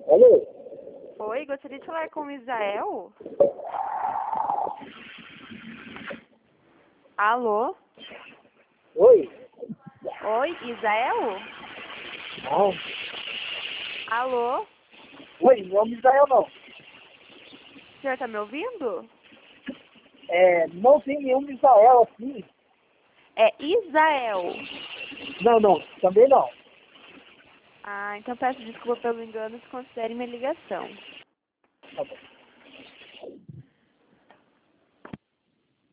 Alô? Oi, gostaria de falar com o Isael? Alô? Oi? Oi, Isael? Não. Alô? Oi, não é Israel não. O senhor tá me ouvindo? Não tem nenhum Israel assim. É Isael. Não, também não. Ah, então peço desculpa pelo engano, desconsidere minha ligação. Tá bom.